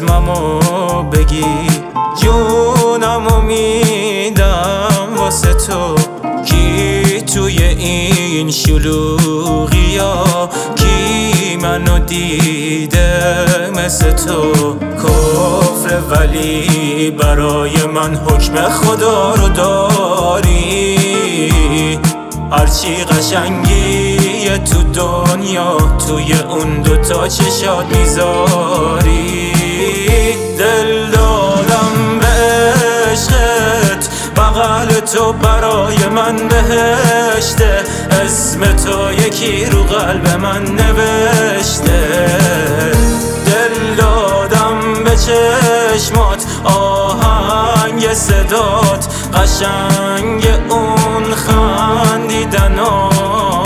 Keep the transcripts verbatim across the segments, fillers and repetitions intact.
چشممو بگی، جونمو میدم واسه تو. کی توی این شلوغی ها، کی منو دیده مثل تو؟ کفر ولی برای من حکم خدا رو داری. هرچی قشنگی تو دنیا توی اون دوتا چشات میذاری. دل دادم به عشقت، بغل تو برای من بهشته. اسم تو یکی رو قلب من نوشته. دل دادم به چشمات، آهنگ صدات، قشنگ اون خندیدنات.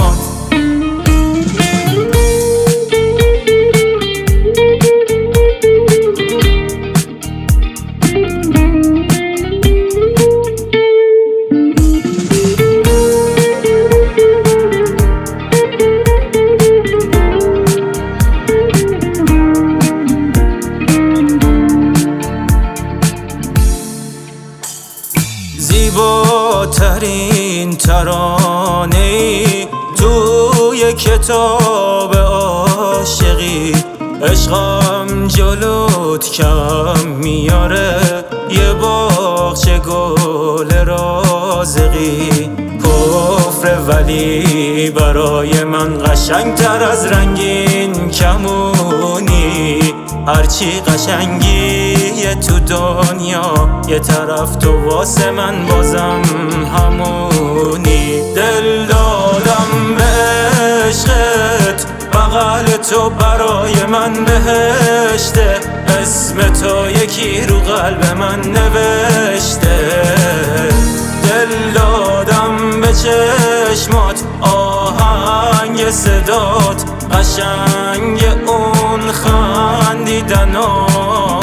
زیباترین ترانه‌ای توی کتاب عاشقی. عشقم جلوت کم میاره، یه باغچه گل رازقی. کفر ولی برای من قشنگتر از رنگین کمونی. هرچی قشنگی تو دنیا، یه طرف تو واسه من بازم همونی. دل دادم به عشقت، بغل تو برای من بهشته. اسم تو یکی رو قلب من نوشته. دل دادم به چشمات، آهنگ صدات، قشنگ اون خندیدنات.